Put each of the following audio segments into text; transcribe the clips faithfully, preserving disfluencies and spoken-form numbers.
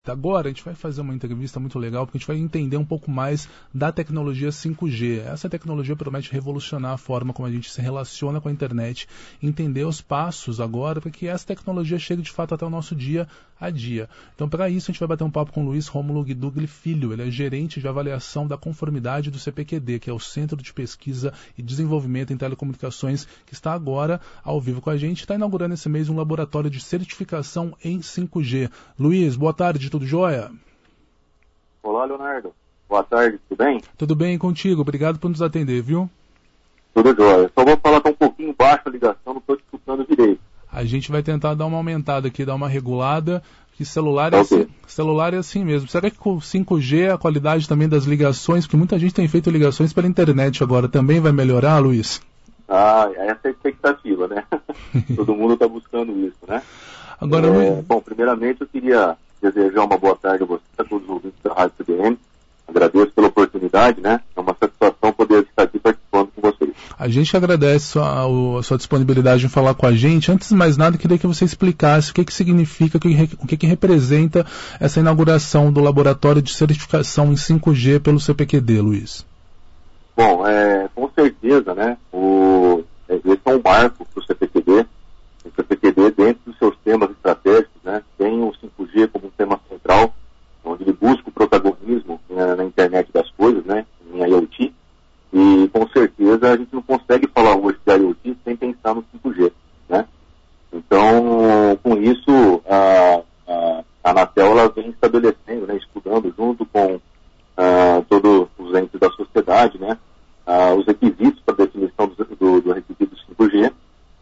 Agora a gente vai fazer uma entrevista muito legal, porque a gente vai entender um pouco mais da tecnologia cinco G. Essa tecnologia promete revolucionar a forma como a gente se relaciona com a internet, entender os passos agora para que essa tecnologia chegue de fato até o nosso dia a dia. Então, para isso, a gente vai bater um papo com o Luiz Rômulo Guidugli Filho. Ele é gerente de avaliação da conformidade do C P Q D, que é o Centro de Pesquisa e Desenvolvimento em Telecomunicações, que está agora ao vivo com a gente. Está inaugurando esse mês um laboratório de certificação em cinco G. Luiz, boa tarde. Tudo jóia? Olá, Leonardo. Boa tarde, tudo bem? Tudo bem contigo, obrigado por nos atender, viu? Tudo jóia. Só vou falar com um pouquinho baixo a ligação, não estou te escutando direito. A gente vai tentar dar uma aumentada aqui, dar uma regulada, que celular é, okay. assim, celular é assim mesmo. Será que com cinco G a qualidade também das ligações, porque muita gente tem feito ligações pela internet agora, também vai melhorar, Luiz? Ah, essa é a expectativa, né? Todo mundo está buscando isso, né? Agora, é, Luiz... Bom, primeiramente eu queria desejar uma boa tarde a você, a todos os ouvintes da Rádio C B N. Agradeço pela oportunidade, né? É uma satisfação poder estar aqui participando com vocês. A gente agradece a, a sua disponibilidade em falar com a gente. Antes de mais nada, queria que você explicasse o que, que significa, o que, o que, que representa essa inauguração do Laboratório de Certificação em cinco G pelo C P Q D, Luiz. Bom, é, com certeza, né? O, esse é um marco para o C P Q D. O C P Q D, dentro dos seus temas estratégicos, né, tem o cinco G como um tema central, onde ele busca o protagonismo né, na internet das coisas, né, em IoT, e com certeza a gente não consegue falar hoje de IoT sem pensar no cinco G, né? Então, com isso, a, a, a Anatel ela vem estabelecendo, né, estudando junto com uh, todos os entes da sociedade, né, uh, os requisitos para definição do, do, do requisito cinco G.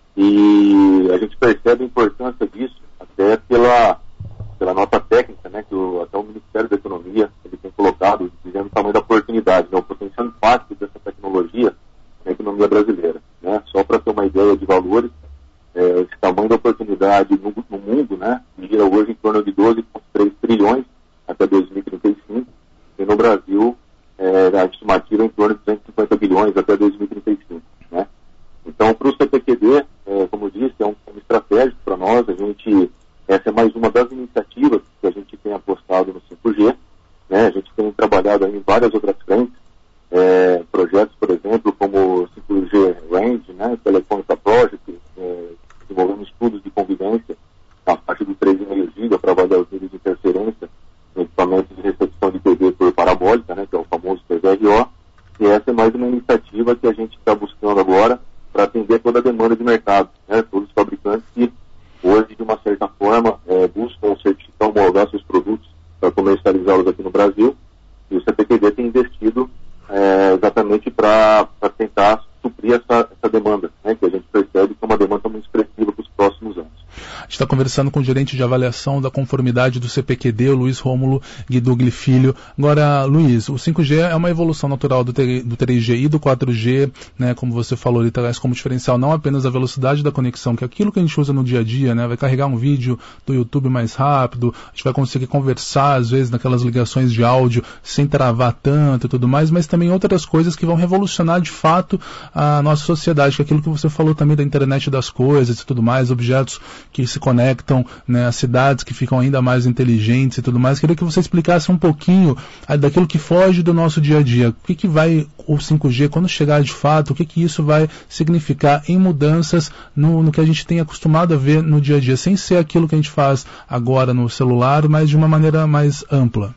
E a gente percebe a importância disso até pela, pela nota técnica, né, que o, até o Ministério da Economia ele tem colocado, dizendo o tamanho da oportunidade, né, o potencial impacto dessa tecnologia na economia brasileira. Né? Só para ter uma ideia de valores, é, esse tamanho da oportunidade no, no mundo, né, gira hoje em torno de doze vírgula três trilhões até dois mil e trinta e cinco, e no Brasil é, a estimativa é em torno de duzentos e cinquenta bilhões até dois mil e trinta e cinco. Né? Então, para o C P Q D, é, como eu disse, é um, um estratégico para nós. A gente, essa é mais uma das iniciativas que a gente tem apostado no cinco G. Né? A gente tem trabalhado em várias outras frentes, é, projetos, por exemplo, como o cinco G Range, né? Telefônica Project, é, desenvolvendo estudos de convivência na faixa de três vírgula cinco gigas para avaliar os níveis de interferência no equipamento de recepção de T V por parabólica, né? Que é o famoso T V R O. E essa é mais uma iniciativa que a gente está buscando agora para atender toda a demanda de mercado, né? Todos os fabricantes que hoje, de uma certa forma, é, buscam certificar, homologar seus produtos para comercializá-los aqui no Brasil, e o C P Q D tem investido é, exatamente para tentar suprir essa, essa demanda, né? Que a gente percebe que é uma demanda muito expressiva para os próximos anos. A gente está conversando com o gerente de avaliação da conformidade do C P Q D, o Luiz Rômulo Guidugli Filho. Agora, Luiz, o cinco G é uma evolução natural do, do três G e do quatro G, né? Como você falou, ele traz como diferencial não apenas a velocidade da conexão, que é aquilo que a gente usa no dia a dia, né? Vai carregar um vídeo do YouTube mais rápido, a gente vai conseguir conversar, às vezes, naquelas ligações de áudio sem travar tanto e tudo mais, mas também outras coisas que vão revolucionar, de fato, a nossa sociedade, que é aquilo que você falou também da internet das coisas e tudo mais, objetos que se conectam, né, as cidades que ficam ainda mais inteligentes e tudo mais. Queria que você explicasse um pouquinho ah, daquilo que foge do nosso dia a dia. O que, que vai o cinco G, quando chegar de fato, o que, que isso vai significar em mudanças no, no que a gente tem acostumado a ver no dia a dia, sem ser aquilo que a gente faz agora no celular, mas de uma maneira mais ampla.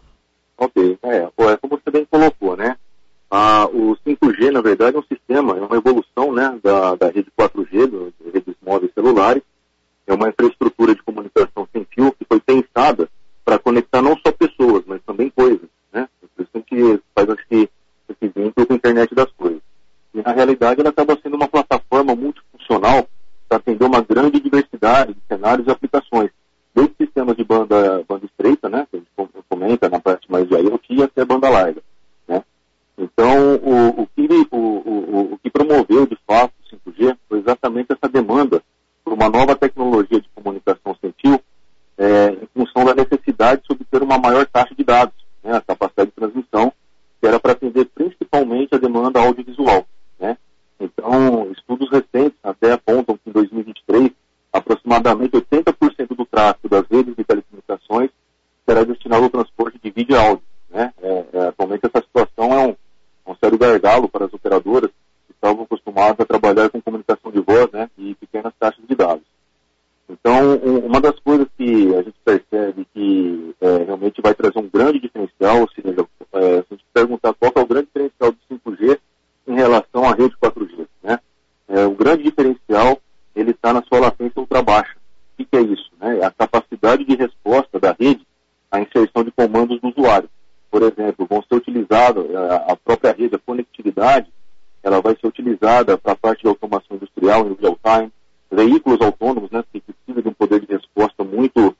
Ok, é, é como você bem colocou, né? Ah, o cinco G, na verdade, é um sistema, é uma evolução, né, da, da rede quatro G, das redes móveis celulares. É uma infraestrutura de comunicação sem fio que foi pensada para conectar não só pessoas, mas também coisas, né? Por isso que faz esse, esse vínculo com a internet das coisas. E, na realidade, ela acaba sendo uma plataforma multifuncional para atender uma grande diversidade de cenários e aplicações, desde sistemas de banda, banda estreita, né, que a gente comenta na parte mais de IoT, até banda larga, né? Então, o, o, que, o, o, o que promoveu, de fato, o cinco G foi exatamente essa demanda por uma nova tecnologia de comunicação sem fio, é, em função da necessidade de obter uma maior taxa de dados, né, a capacidade de transmissão, que era para atender principalmente a demanda audiovisual, né? Então, estudos recentes até apontam que em dois mil e vinte e três, aproximadamente oitenta por cento do tráfego das redes de telecomunicações será será destinado ao transporte de vídeo e áudio, né? É, é, atualmente essa situação é um, um sério gargalo para as operadoras que estavam acostumadas a trabalhar com comunicação de voz, né, e pequenas taxas de dados. Então, um, uma das coisas que a gente percebe que é, realmente vai trazer um grande diferencial, ou seja, é, se a gente perguntar qual é o grande diferencial do cinco G em relação à rede quatro G, né? É, o grande diferencial, ele está na sua latência ultrabaixa. O que, que é isso? Né? A capacidade de resposta da rede à inserção de comandos do usuário. Por exemplo, vão ser utilizados, a, a própria rede, a conectividade, ela vai ser utilizada para a parte de automação industrial em real time, veículos autônomos, né, que precisam de um poder de resposta muito,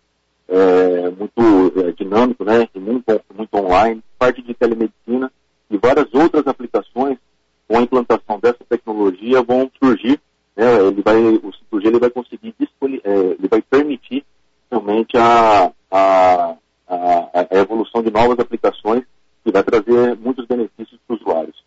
é, muito é, dinâmico, né, e muito, muito online, parte de telemedicina e várias outras aplicações com a implantação dessa tecnologia vão surgir. Né, ele vai, o cinco G ele vai conseguir, é, ele vai permitir realmente a, a, a, a evolução de novas aplicações que vai trazer muitos benefícios para os usuários.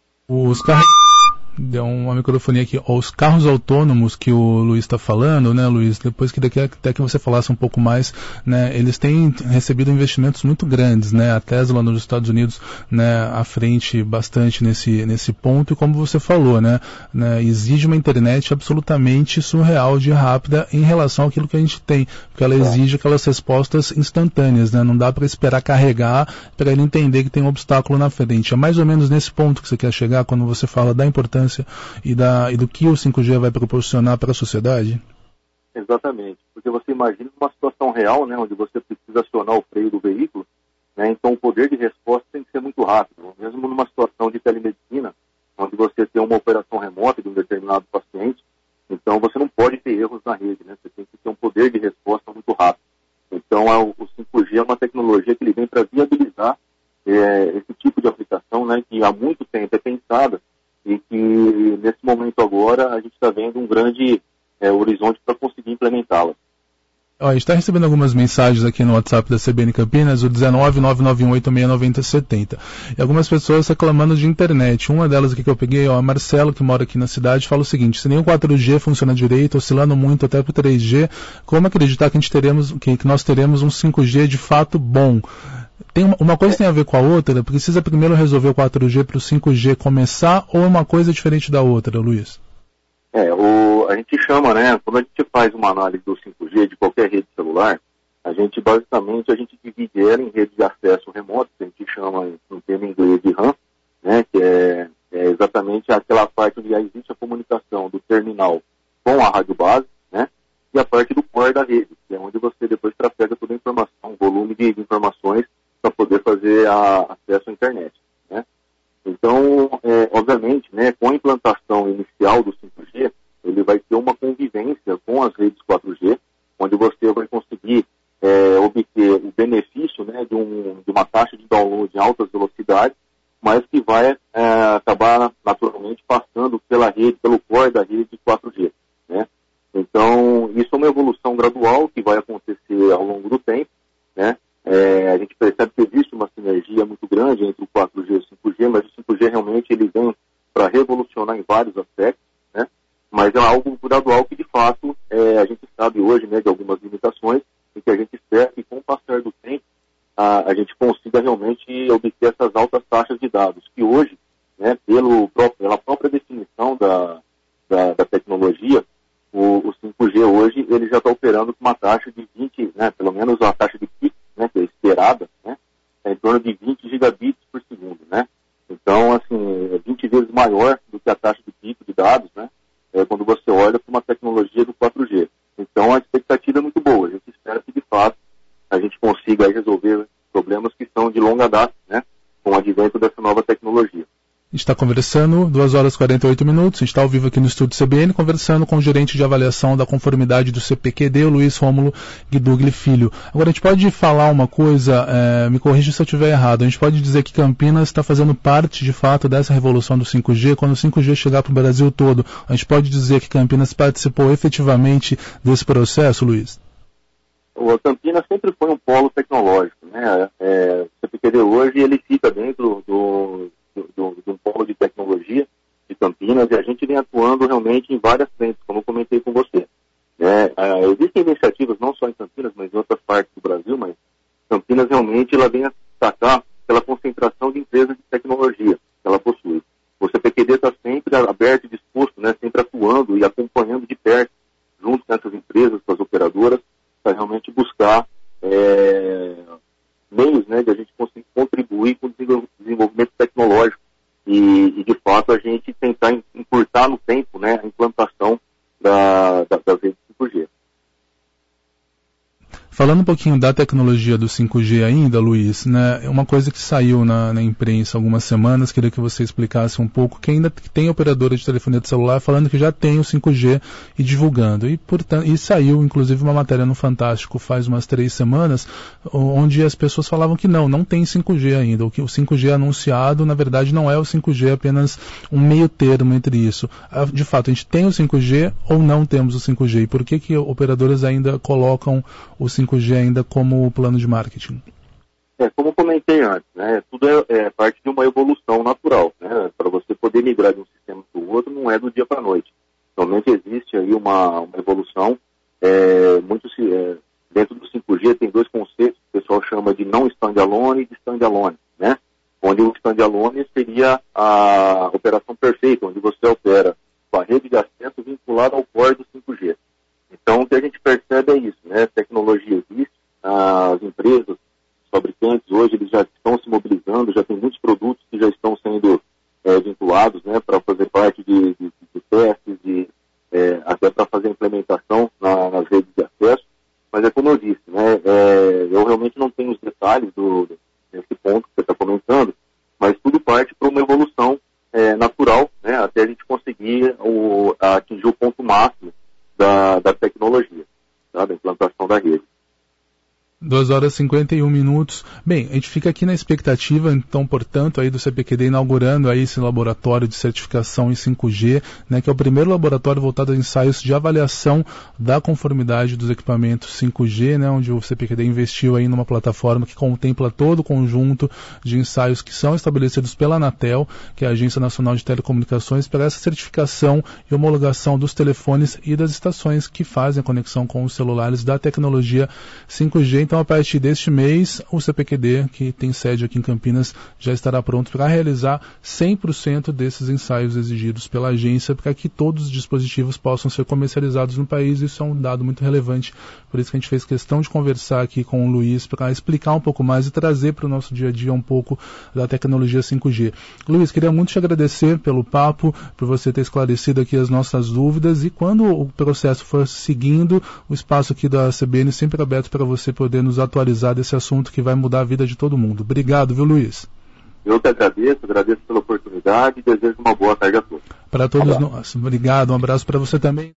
Os carros... Deu uma microfonia aqui. Os carros autônomos que o Luiz está falando, né, Luiz? Depois que daqui até que você falasse um pouco mais, né, eles têm recebido investimentos muito grandes, né? A Tesla nos Estados Unidos, né, à frente bastante nesse nesse ponto. E como você falou, né, né, exige uma internet absolutamente surreal de rápida em relação àquilo que a gente tem, porque ela exige aquelas respostas instantâneas, né? Não dá para esperar carregar para ele entender que tem um obstáculo na frente. É mais ou menos nesse ponto que você quer chegar quando você fala da importância E, da, e do que o cinco G vai proporcionar para a sociedade? Exatamente, porque você imagina uma situação real, né, onde você precisa acionar o freio do veículo, né, então o poder de resposta tem que ser muito rápido, mesmo numa situação de telemedicina, onde você tem uma operação remota de um determinado paciente, então você não pode ter erros na rede, né, você tem que ter um poder de resposta muito rápido. Então a, o cinco G é uma tecnologia que ele vem para viabilizar é, esse tipo de aplicação, né, que há muito tempo é pensada, e que nesse momento agora a gente está vendo um grande é, horizonte para conseguir implementá-la. Ó, a gente está recebendo algumas mensagens aqui no WhatsApp da C B N Campinas, o dezenove nove nove um oito seis nove zero sete zero. E algumas pessoas reclamando de internet. Uma delas aqui que eu peguei, ó, a Marcelo, que mora aqui na cidade, fala o seguinte: se nem o quatro G funciona direito, oscilando muito até para o três G, como acreditar que, a gente teremos, que, que nós teremos um cinco G de fato bom? Tem uma, uma coisa tem a ver com a outra? Precisa primeiro resolver o quatro G para o cinco G começar, ou é uma coisa diferente da outra, Luiz? É, o, a gente chama, né, quando a gente faz uma análise do cinco G de qualquer rede celular, a gente basicamente a gente divide ela em rede de acesso remoto, que a gente chama em termo inglês de RAM, né, que é, é exatamente aquela parte onde existe a comunicação do terminal com a rádio base, né, e a parte do core da rede, que é onde você depois trafega toda a informação, volume de, de informações para poder fazer a, acesso à internet, né? Então, é, obviamente, né, com a implantação inicial do cinco G, ele vai ter uma convivência com as redes quatro G, onde você vai conseguir é, obter o benefício, né, de, um, de uma taxa de download em altas velocidades, mas que vai é, acabar naturalmente passando pela rede, pelo core da rede quatro G, né? Então, isso é uma evolução gradual que vai acontecer ao longo do tempo, né? É, a gente percebe que existe uma sinergia muito grande entre o quatro G e o cinco G, mas o cinco G realmente ele vem para revolucionar em vários aspectos, né? Mas é algo gradual que, de fato, é, a gente sabe hoje, né, de algumas limitações, e que a gente espera que, com o passar do tempo, a, a gente consiga realmente obter essas altas taxas de dados, que hoje, né, pelo, pela própria definição da, da, da tecnologia, o, o cinco G hoje ele já está operando com uma taxa de vinte, né, pelo menos a taxa de pico, né, que é esperada, né, é em torno de vinte gigabits por segundo, né. Então, assim, é vinte vezes maior do que a taxa de pico de dados, né, é, quando você olha para uma tecnologia do quatro G. Então, a expectativa é muito boa. A gente espera que, de fato, a gente consiga aí resolver problemas que são de longa data, né, com o advento dessa nova tecnologia. A gente está conversando, duas horas e quarenta e oito minutos, a gente está ao vivo aqui no estúdio C B N, conversando com o gerente de avaliação da conformidade do C P Q D, o Luiz Rômulo Guidugli Filho. Agora, a gente pode falar uma coisa, é, me corrija se eu estiver errado, a gente pode dizer que Campinas está fazendo parte, de fato, dessa revolução do cinco G, quando o cinco G chegar para o Brasil todo, a gente pode dizer que Campinas participou efetivamente desse processo, Luiz? O Campinas sempre foi um polo tecnológico, né? É, o C P Q D hoje, ele fica dentro do... de um polo de tecnologia de Campinas, e a gente vem atuando realmente em várias frentes, como eu comentei com você. É, é, existem iniciativas não só em Campinas, mas em outras partes do Brasil, mas Campinas realmente ela vem a destacar pela concentração de empresas de tecnologia que ela possui. O C P Q D está sempre aberto e disposto, né, sempre atuando e acompanhando de perto, junto com essas empresas, com as operadoras, para realmente buscar é, meios, né, de a gente conseguir contribuir com o desenvolvimento tecnológico e, e de fato, a gente tentar encurtar no tempo, né, a implantação da, da, das redes cinco G. Falando um pouquinho da tecnologia do cinco G ainda, Luiz, né, uma coisa que saiu na, na imprensa há algumas semanas, queria que você explicasse um pouco, que ainda tem operadora de telefonia de celular falando que já tem o cinco G e divulgando. E, portanto, e saiu, inclusive, uma matéria no Fantástico faz umas três semanas, onde as pessoas falavam que não, não tem cinco G ainda. O que o cinco G anunciado, na verdade, não é o cinco G, é apenas um meio termo entre isso. De fato, a gente tem o cinco G ou não temos o cinco G? E por que que operadoras ainda colocam o cinco G ainda como plano de marketing? É, como comentei antes, né, tudo é, é parte de uma evolução natural, né, para você poder migrar de um sistema para o outro não é do dia para a noite. Realmente existe aí uma, uma evolução, é, muito, é, dentro do cinco G tem dois conceitos que o pessoal chama de não standalone e de standalone, né, onde o standalone seria a operação perfeita, onde você opera com a rede de acesso vinculada ao core do cinco G. Então, o que a gente percebe é isso, né? A tecnologia existe, as empresas, os fabricantes, hoje eles já estão se mobilizando, já tem muitos produtos que já estão sendo é, vinculados, né, para fazer parte de, de, de testes, de, é, até para fazer implementação na, nas redes de acesso. Mas é como eu disse, né? É, eu realmente não tenho os detalhes do, desse ponto que você está comentando, mas tudo parte para uma evolução é, natural, né? Até a gente conseguir o, atingir o ponto máximo Da, da tecnologia, tá? Da implantação da rede. duas horas e cinquenta e um minutos. Bem, a gente fica aqui na expectativa, então, portanto, aí do C P Q D inaugurando aí esse laboratório de certificação em cinco G, né, que é o primeiro laboratório voltado a ensaios de avaliação da conformidade dos equipamentos cinco G, né, onde o C P Q D investiu aí numa plataforma que contempla todo o conjunto de ensaios que são estabelecidos pela Anatel, que é a Agência Nacional de Telecomunicações, para essa certificação e homologação dos telefones e das estações que fazem a conexão com os celulares da tecnologia cinco G. Então, a partir deste mês, o C P Q D, que tem sede aqui em Campinas, já estará pronto para realizar cem por cento desses ensaios exigidos pela agência, para que todos os dispositivos possam ser comercializados no país. Isso é um dado muito relevante, por isso que a gente fez questão de conversar aqui com o Luiz, para explicar um pouco mais e trazer para o nosso dia a dia um pouco da tecnologia cinco G. Luiz, queria muito te agradecer pelo papo, por você ter esclarecido aqui as nossas dúvidas, e quando o processo for seguindo, o espaço aqui da C B N sempre aberto para você poder nos atualizar desse assunto que vai mudar a vida de todo mundo. Obrigado, viu, Luiz? Eu que agradeço, agradeço pela oportunidade e desejo uma boa tarde a todos. Para todos nós. Obrigado, um abraço para você também.